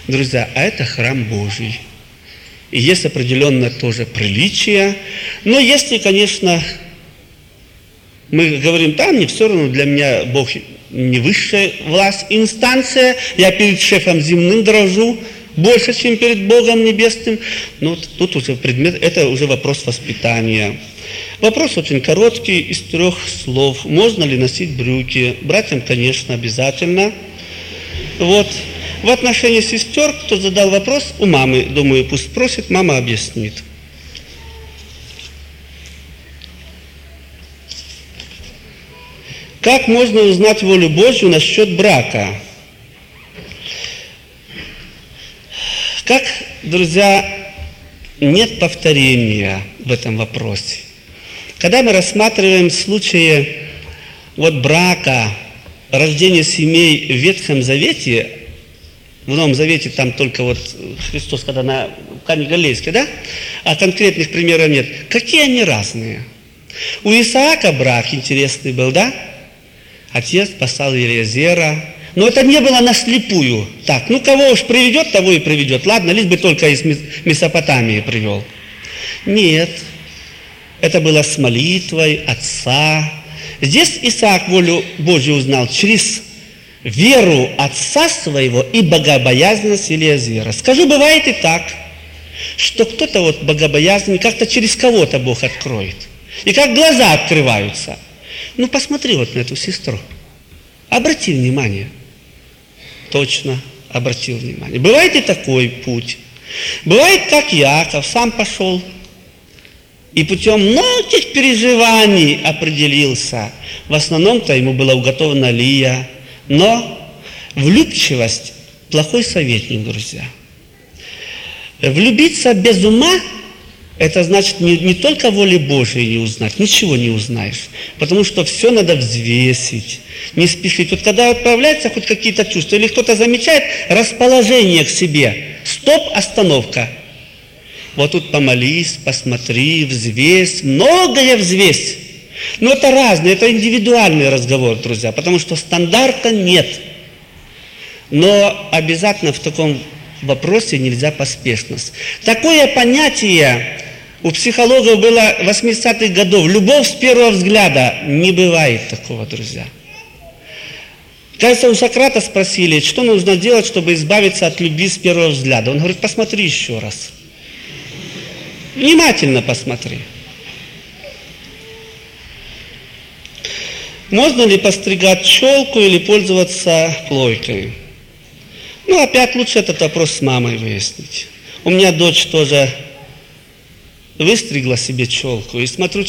Друзья, а это храм Божий. И есть определенное тоже приличие. Но если, конечно, мы говорим, да, мне все равно, для меня Бог не высшая власть, инстанция, я перед шефом земным дрожу больше, чем перед Богом небесным. Но тут уже предмет, это уже вопрос воспитания. Вопрос очень короткий, из 3 слов. Можно ли носить брюки? Братьям, конечно, обязательно. Вот. В отношении сестер, кто задал вопрос, у мамы, думаю, пусть спросит, мама объяснит. Как можно узнать волю Божью насчет брака? Как, друзья, нет повторения в этом вопросе. Когда мы рассматриваем случаи брака, рождения семей в Ветхом Завете, в Новом Завете там только Христос, когда на Кане Галилейской, да? А конкретных примеров нет. Какие они разные? У Исаака брак интересный был, да? Отец спасал Елизера. Но это не было наслепую. Так, кого уж приведет, того и приведет. Ладно, лишь бы только из Месопотамии привел. Нет. Это было с молитвой отца. Здесь Исаак волю Божью узнал через веру отца своего и богобоязненность Елизера. Скажу, бывает и так, что кто-то богобоязненный, как-то через кого-то Бог откроет. И как глаза открываются. Посмотри на эту сестру. Обрати внимание. Точно обратил внимание. Бывает и такой путь. Бывает, как Иаков сам пошел и путем многих переживаний определился. В основном-то ему была уготована Лия. Но влюбчивость – плохой советник, друзья. Влюбиться без ума – это значит не только воли Божией не узнать, ничего не узнаешь. Потому что все надо взвесить, не спешить. Когда появляются хоть какие-то чувства, или кто-то замечает расположение к себе, стоп, остановка. Тут помолись, посмотри, взвесь, многое взвесь. Но это разное, это индивидуальный разговор, друзья, потому что стандарта нет. Но обязательно в таком вопросе нельзя поспешность. Такое понятие у психологов было 80-х годов. Любовь с первого взгляда. Не бывает такого, друзья. Кажется, у Сократа спросили, что нужно делать, чтобы избавиться от любви с первого взгляда. Он говорит, посмотри еще раз. Внимательно посмотри. Можно ли постригать челку или пользоваться плойкой? Опять лучше этот вопрос с мамой выяснить. У меня дочь тоже выстригла себе челку. И смотрю,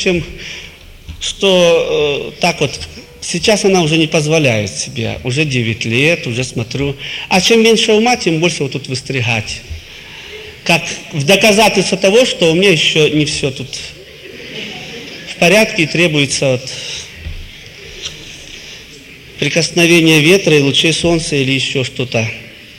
что сейчас она уже не позволяет себе. Уже 9 лет, уже смотрю. А чем меньше ума, тем больше тут выстригать. Как в доказательство того, что у меня еще не все тут в порядке и требуется прикосновение ветра и лучей солнца или еще что-то.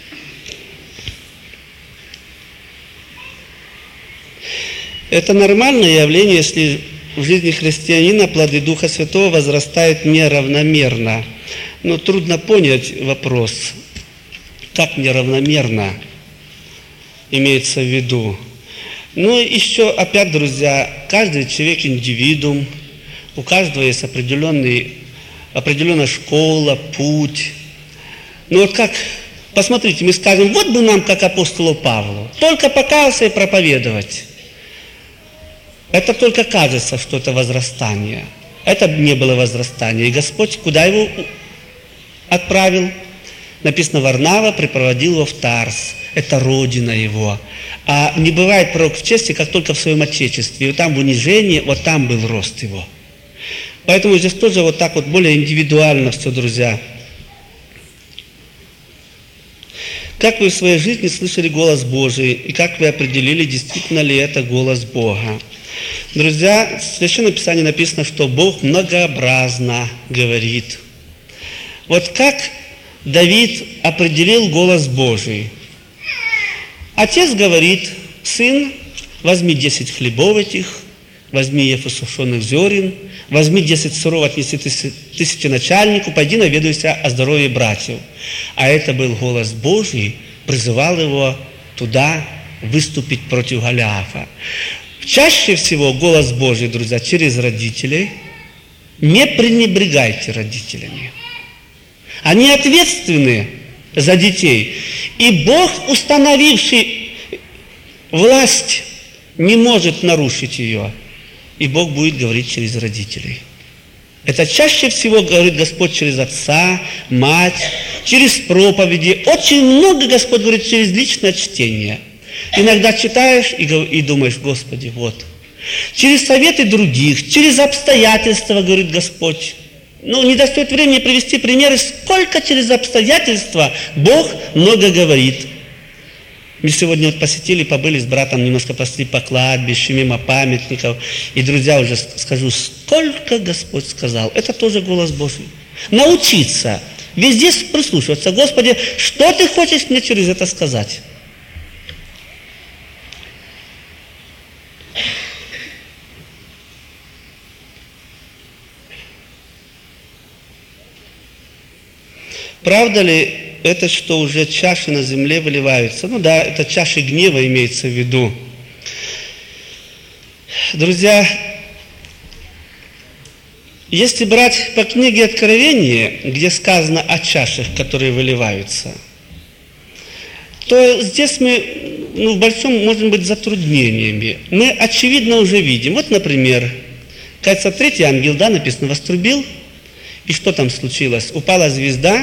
Это нормальное явление, если в жизни христианина плоды Духа Святого возрастают неравномерно. Но трудно понять вопрос, как неравномерно имеется в виду. Еще опять, друзья, каждый человек индивидуум, у каждого есть определенная школа, путь. Посмотрите, мы скажем, бы нам, как апостолу Павлу, только покаяться и проповедовать. Это только кажется, что это возрастание. Это не было возрастание. И Господь куда его отправил? Написано, Варнава припроводил его в Тарс. Это родина его. А не бывает пророк в чести, как только в своем отечестве. И там в унижении, там был рост его. Поэтому здесь тоже более индивидуально все, друзья. Как вы в своей жизни слышали голос Божий? И как вы определили, действительно ли это голос Бога? Друзья, в Священном Писании написано, что Бог многообразно говорит. Как Давид определил голос Божий? Отец говорит, сын, возьми 10 хлебов этих, возьми ефу сушеных зерен, возьми 10 сыров, отнеси 1000 начальнику, пойди наведайся о здоровье братьев. А это был голос Божий, призывал его туда выступить против Голиафа. Чаще всего голос Божий, друзья, через родителей. Не пренебрегайте родителями. Они ответственны за детей. И Бог, установивший власть, не может нарушить ее. И Бог будет говорить через родителей. Это чаще всего говорит Господь через отца, мать, через проповеди. Очень много Господь говорит через личное чтение. Иногда читаешь и думаешь: Господи, вот. Через советы других, через обстоятельства, говорит Господь. Не достает времени привести примеры, сколько через обстоятельства Бог много говорит. Мы сегодня посетили, побыли с братом, немножко пошли по кладбищу, мимо памятников. И, друзья, уже скажу, сколько Господь сказал. Это тоже голос Божий. Научиться везде прислушиваться. Господи, что Ты хочешь мне через это сказать? Правда ли это, что уже чаши на земле выливаются? Да, это чаши гнева имеется в виду. Друзья, если брать по книге Откровения, где сказано о чашах, которые выливаются, то здесь мы в большом, может быть, затруднениями. Мы очевидно уже видим. Вот, например, кажется, третий ангел, написано, вострубил, и что там случилось? Упала звезда,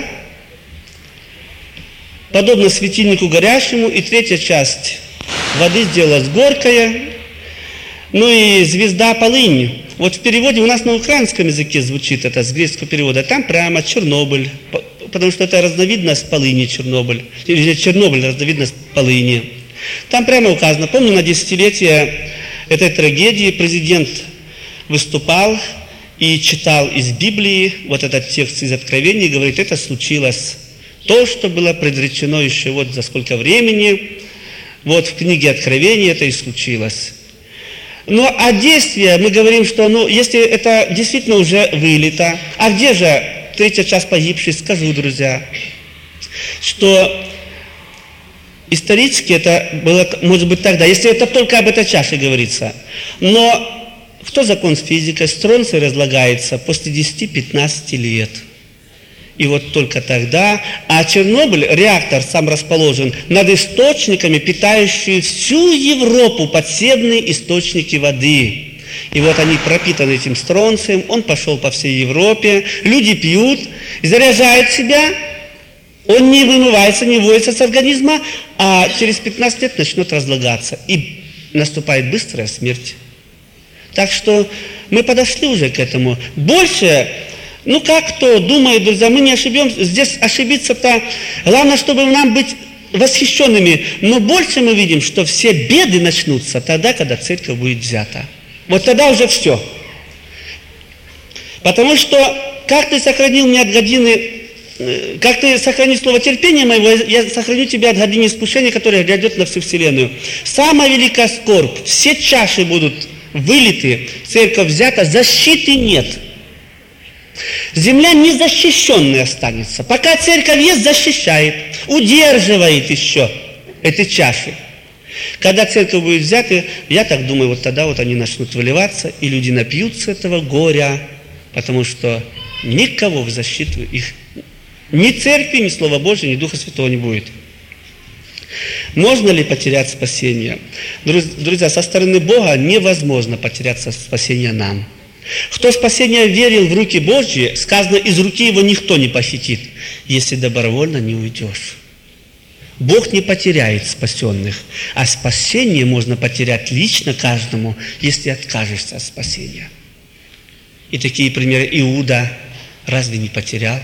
подобно светильнику горящему, и третья часть воды сделалась горькая, и звезда полынь. Вот в переводе у нас на украинском языке звучит это, с греческого перевода, там прямо Чернобыль, потому что это разновидность полыни Чернобыль, или Чернобыль разновидность полыни. Там прямо указано, помню, на десятилетие этой трагедии президент выступал и читал из Библии, вот этот текст из Откровения, говорит, это случилось. То, что было предречено еще вот за сколько времени, вот в книге Откровения это и случилось. А действие, мы говорим, что, если это действительно уже вылито, а где же третья часть погибших, скажу, друзья, что исторически это было, может быть, тогда, если это только об этой чаше говорится. Но кто закон с физикой? Стронций разлагается после 10-15 лет. И вот только тогда, а Чернобыль, реактор сам расположен над источниками, питающими всю Европу, подземные источники воды. И вот они пропитаны этим стронцием, он пошел по всей Европе, люди пьют, заряжают себя, он не вымывается, не выводится с организма, а через 15 лет начнет разлагаться. И наступает быстрая смерть. Так что мы подошли уже к этому. Больше... как кто думает, друзья, мы не ошибемся. Здесь ошибиться-то, главное, чтобы нам быть восхищенными. Но больше мы видим, что все беды начнутся тогда, когда церковь будет взята. Вот тогда уже все. Потому что, как ты сохранил меня от годины, как ты сохранил слово терпения моего, я сохраню тебя от годины искушения, которое грядет на всю вселенную. Самая великая скорбь, все чаши будут вылиты, церковь взята, защиты нет. Земля незащищенной останется. Пока церковь есть, защищает, удерживает еще эти чаши. Когда церковь будет взята, я так думаю, вот тогда вот они начнут выливаться, и люди напьются этого горя, потому что никого в защиту их, ни церкви, ни Слова Божьего, ни Духа Святого не будет. Можно ли потерять спасение? Друзья, со стороны Бога невозможно потерять спасение нам. Кто в спасение верил в руки Божьи, сказано, из руки его никто не похитит, если добровольно не уйдешь. Бог не потеряет спасенных, а спасение можно потерять лично каждому, если откажешься от спасения. И такие примеры. Иуда разве не потерял?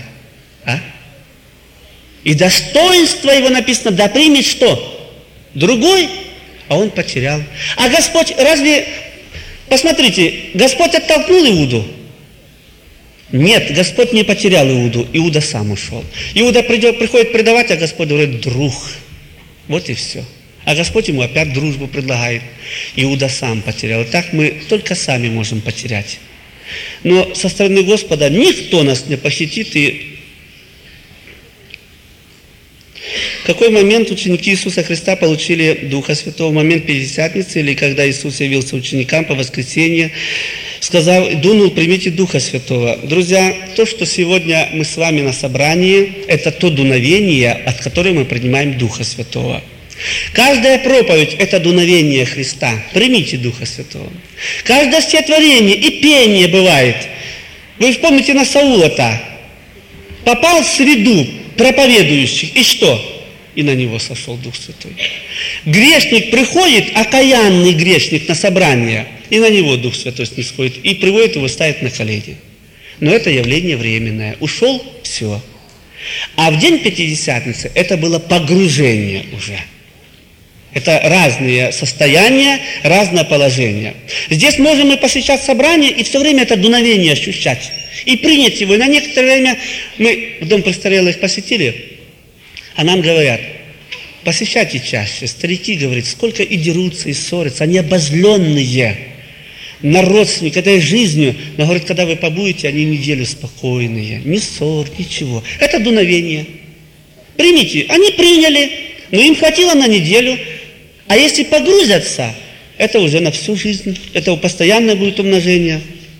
И достоинство его написано, да примет что? Другой, а он потерял. А Господь разве... Посмотрите, Господь оттолкнул Иуду? Нет, Господь не потерял Иуду, Иуда сам ушел. Иуда приходит предавать, а Господь говорит, друг. Вот и все. А Господь ему опять дружбу предлагает. Иуда сам потерял. И так мы только сами можем потерять. Но со стороны Господа никто нас не похитит. И В какой момент ученики Иисуса Христа получили Духа Святого? В момент Пятидесятницы, или когда Иисус явился ученикам по воскресенье, сказал, дунул, примите Духа Святого. Друзья, то, что сегодня мы с вами на собрании, это то дуновение, от которого мы принимаем Духа Святого. Каждая проповедь – это дуновение Христа. Примите Духа Святого. Каждое стихотворение и пение бывает. Вы вспомните на Саула-то. Попал в среду проповедующих. И что? И на него сошел Дух Святой. Грешник приходит, окаянный грешник на собрание, и на него Дух Святой снисходит, и приводит его, ставит на колени. Но это явление временное. Ушел – все. А в день Пятидесятницы это было погружение уже. Это разные состояния, разное положение. Здесь можем мы посещать собрание и все время это дуновение ощущать. И принять его. И на некоторое время мы в дом престарелых посетили, а нам говорят, посещайте чаще. Старики, говорят, сколько и дерутся, и ссорятся. Они обозленные на родственников, этой жизнью. Но, говорят, когда вы побудете, они неделю спокойные. Ни ссор, ничего. Это дуновение. Примите. Они приняли, но им хватило на неделю. А если погрузятся, это уже на всю жизнь. Это постоянное будет умножение.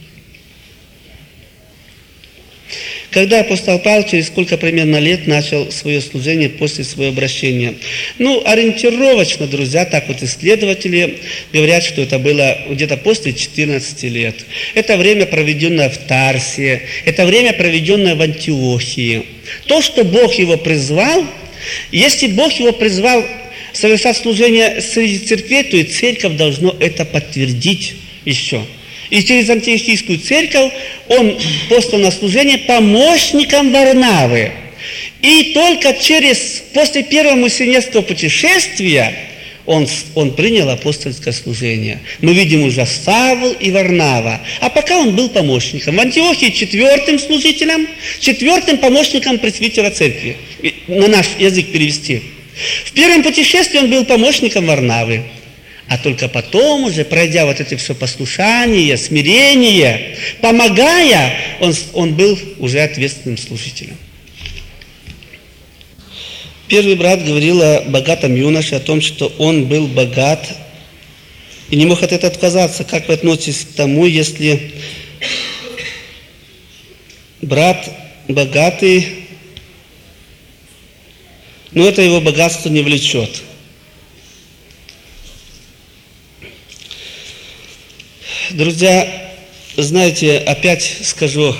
Когда апостол Павел через сколько примерно лет начал свое служение после своего обращения? Ориентировочно, друзья, так вот исследователи говорят, что это было где-то после 14 лет. Это время, проведенное в Тарсе, это время, проведенное в Антиохии. То, что Бог его призвал, если Бог его призвал совершать служение среди церквей, то и церковь должно это подтвердить еще. И через Антиохийскую церковь он послан на служение помощником Варнавы. И только после первого миссионерского путешествия он принял апостольское служение. Мы видим уже Савл и Варнава. А пока он был помощником. В Антиохии 4-м служителем, 4-м помощником пресвитера церкви. На наш язык перевести. В первом путешествии он был помощником Варнавы. А только потом уже, пройдя вот это все послушание, смирение, помогая, он был уже ответственным служителем. Первый брат говорил о богатом юноше, о том, что он был богат и не мог от этого отказаться. Как вы относитесь к тому, если брат богатый, но это его богатство не влечет? Друзья, знаете, опять скажу,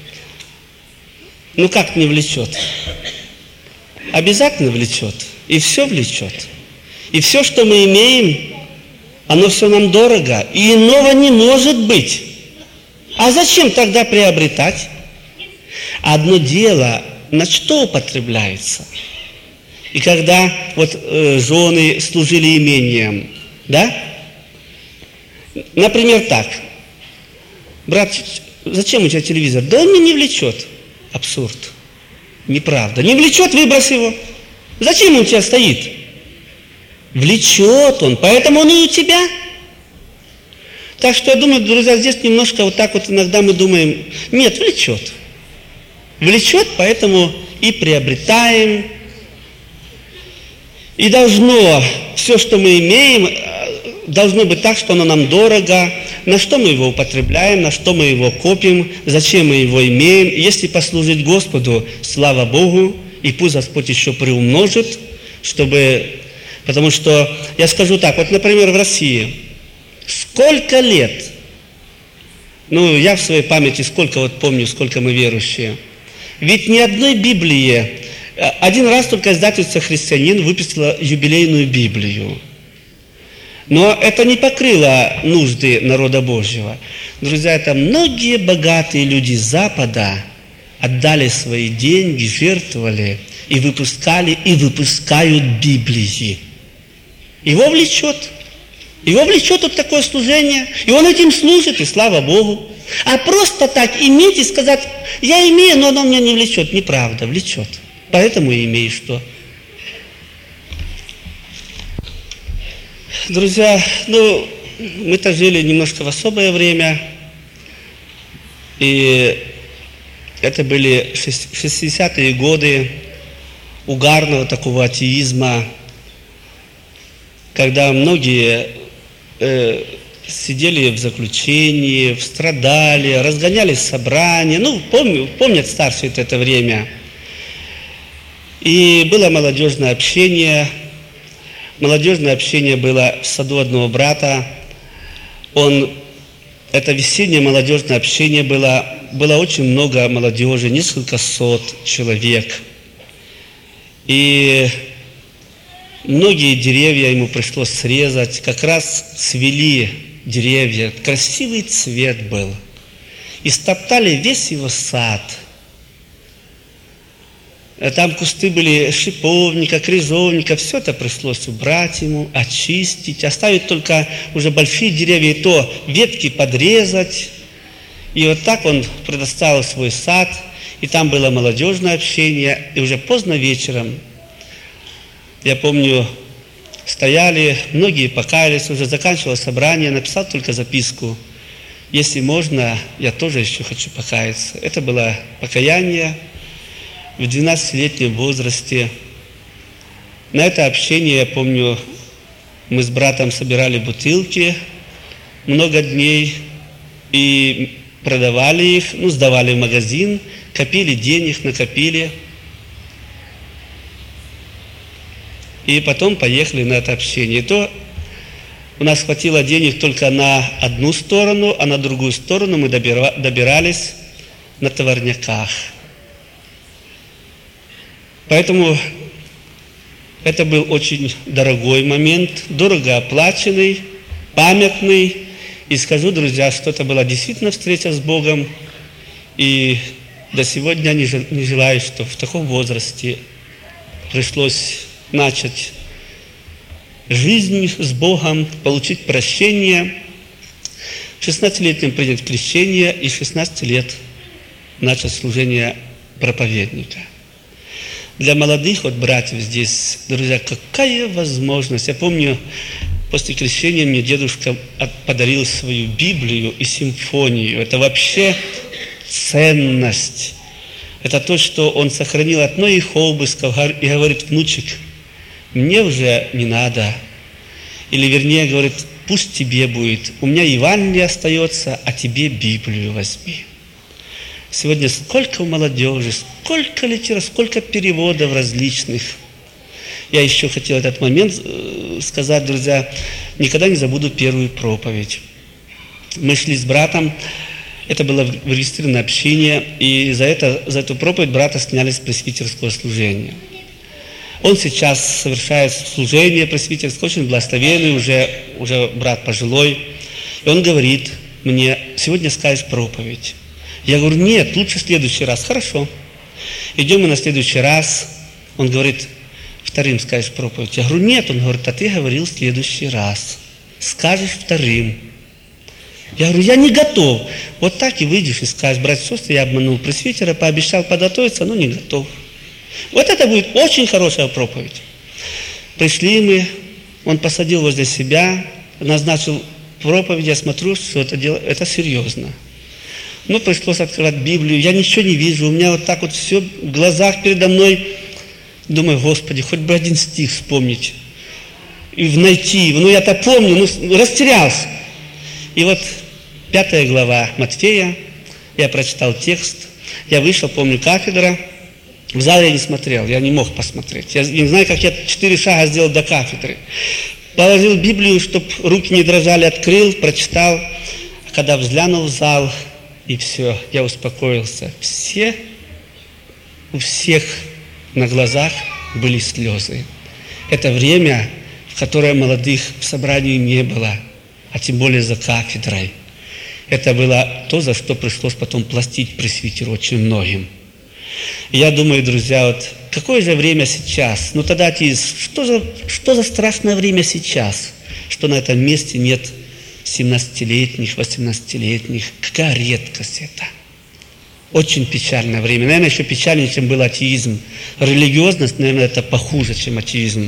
как не влечет? Обязательно влечет. И все влечет. И все, что мы имеем, оно все нам дорого. И иного не может быть. А зачем тогда приобретать? Одно дело, на что употребляется. И когда жены служили имением, да? Например, так. Брат, зачем у тебя телевизор? Да он меня не влечет. Абсурд. Неправда. Не влечет, выбрось его. Зачем он у тебя стоит? Влечет он, поэтому он и у тебя. Так что я думаю, друзья, здесь немножко вот так вот иногда мы думаем, нет, влечет. Влечет, поэтому и приобретаем. И должно, все, что мы имеем, должно быть так, что оно нам дорого, на что мы его употребляем, на что мы его копим, зачем мы его имеем. Если послужить Господу, слава Богу, и пусть Господь еще приумножит, потому что, я скажу так, например, в России, сколько лет, я в своей памяти помню, сколько мы верующие, ведь ни одной Библии, один раз только издательство «Христианин» выпустило юбилейную Библию. Но это не покрыло нужды народа Божьего. Друзья, это многие богатые люди Запада отдали свои деньги, жертвовали и выпускали, и выпускают Библии. Его влечет вот такое служение, и он этим служит, и слава Богу. А просто так иметь и сказать, я имею, но оно меня не влечет. Неправда, влечет. Поэтому и имею что. Друзья, мы-то жили немножко в особое время, и это были 60-е годы, угарного такого атеизма, когда многие сидели в заключении, страдали, разгонялись собрания. Ну, помнят старшие это время. И было молодежное общение. Молодежное общение было в саду одного брата. Это весеннее молодежное общение было очень много молодежи, несколько сот человек. И многие деревья ему пришлось срезать. Как раз свели деревья, красивый цвет был. И стоптали весь его сад. Там кусты были шиповника, крыжовника, все это пришлось убрать ему, очистить, оставить только уже большие деревья, и то ветки подрезать. И вот так он предоставил свой сад, и там было молодежное общение, и уже поздно вечером, я помню, стояли, многие покаялись, уже заканчивалось собрание, написал только записку: если можно, я тоже еще хочу покаяться. Это было покаяние в 12-летнем возрасте. На это общение, я помню, мы с братом собирали бутылки много дней и продавали их, сдавали в магазин, копили денег, накопили. И потом поехали на это общение. И то у нас хватило денег только на одну сторону, а на другую сторону мы добирались на товарняках. Поэтому это был очень дорогой момент, дорого оплаченный, памятный. И скажу, друзья, что это была действительно встреча с Богом. И до сегодня не желаю, что в таком возрасте пришлось начать жизнь с Богом, получить прощение. В 16-летнем принять крещение и в 16 лет начать служение проповедника. Для молодых братьев здесь, друзья, какая возможность. Я помню, после крещения мне дедушка подарил свою Библию и симфонию. Это вообще ценность. Это то, что он сохранил от многих обысков и говорит: внучек, мне уже не надо. Или вернее говорит: пусть тебе будет. У меня Евангелие остается, а тебе Библию возьми. Сегодня сколько у молодежи, сколько литературы, сколько переводов различных. Я еще хотел этот момент сказать, друзья, никогда не забуду первую проповедь. Мы шли с братом, это было в регистрированное общение, и за эту проповедь брата сняли с пресвитерского служения. Он сейчас совершает служение пресвитерское, очень благословенный, уже брат пожилой. И он говорит мне: сегодня скажешь проповедь. Я говорю: нет, лучше в следующий раз. Хорошо. Идем мы на следующий раз. Он говорит: вторым скажешь проповедь. Я говорю: нет. Он говорит: а ты говорил в следующий раз. Скажешь вторым. Я говорю: я не готов. Вот так и выйдешь и скажешь: братья и сестры, я обманул пресвитера, пообещал подготовиться, но не готов. Вот это будет очень хорошая проповедь. Пришли мы, он посадил возле себя, назначил проповедь, я смотрю, что это серьезно. Но пришлось открывать Библию, я ничего не вижу, у меня вот так вот все в глазах передо мной. Думаю: Господи, хоть бы один стих вспомнить и найти. Я-то помню, растерялся. И вот 5 глава Матфея, я прочитал текст, я вышел, помню, кафедра, в зал я не смотрел, я не мог посмотреть. Я не знаю, как я 4 шага сделал до кафедры. Положил Библию, чтобы руки не дрожали, открыл, прочитал. А когда взглянул в зал, и все, я успокоился. У всех на глазах были слезы. Это время, в которое молодых в собрании не было, а тем более за кафедрой. Это было то, за что пришлось потом платить пресвитеру очень многим. И я думаю, друзья, какое же время сейчас? Тогда атеист, что за страшное время сейчас, что на этом месте нет 17-летних, 18-летних. Какая редкость это. Очень печальное время. Наверное, еще печальнее, чем был атеизм. Религиозность, наверное, это похуже, чем атеизм.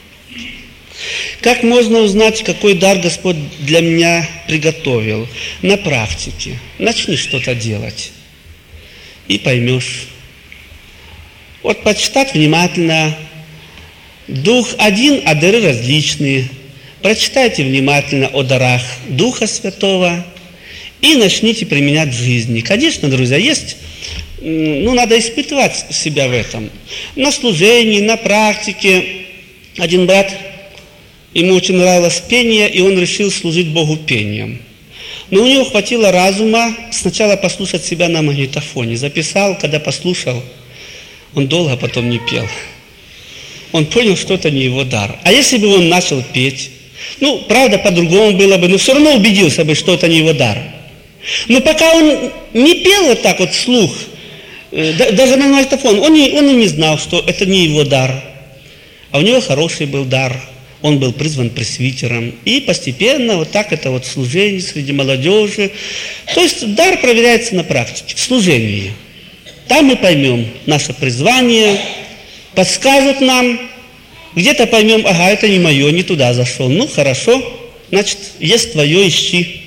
Как можно узнать, какой дар Господь для меня приготовил? На практике. Начни что-то делать. И поймешь. Вот почитать внимательно. Дух один, а дары различные. Прочитайте внимательно о дарах Духа Святого и начните применять в жизни. Конечно, друзья, есть, надо испытывать себя в этом. На служении, на практике. Один брат, ему очень нравилось пение, и он решил служить Богу пением. Но у него хватило разума сначала послушать себя на магнитофоне. Записал, когда послушал, он долго потом не пел. Он понял, что это не его дар. А если бы он начал петь, правда, по-другому было бы, но все равно убедился бы, что это не его дар. Но пока он не пел вот так вот вслух, даже на магнитофон, он и не знал, что это не его дар. А у него хороший был дар. Он был призван пресвитером. И постепенно вот так это вот служение среди молодежи. То есть дар проверяется на практике, в служении. Там мы поймем наше призвание, подскажут нам, где-то поймем, ага, это не мое, не туда зашел. Хорошо, значит, есть твое, ищи.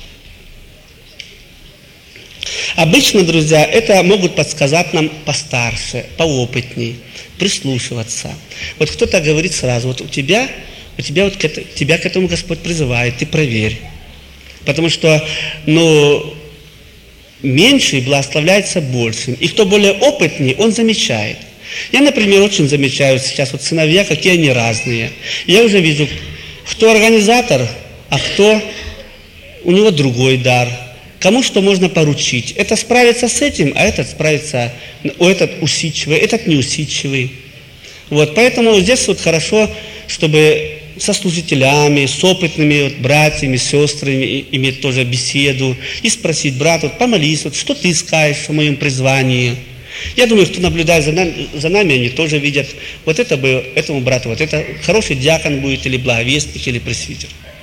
Обычно, друзья, это могут подсказать нам постарше, поопытней, прислушиваться. Вот кто-то говорит сразу, вот тебя к этому Господь призывает, ты проверь. Потому что, меньший благословляется большим. И кто более опытный, он замечает. Я, например, очень замечаю сейчас вот сыновья, какие они разные. Я уже вижу, кто организатор, а кто у него другой дар. Кому что можно поручить. Это справится с этим, а этот справится, этот усидчивый, этот неусидчивый. Вот, поэтому здесь вот хорошо, чтобы со служителями, с опытными братьями, сестрами иметь тоже беседу и спросить: брат, помолись, что ты скажешь о моем призвании. Я думаю, кто наблюдает за нами, они тоже видят, этому брату, это хороший диакон будет, или благовестник, или пресвитер.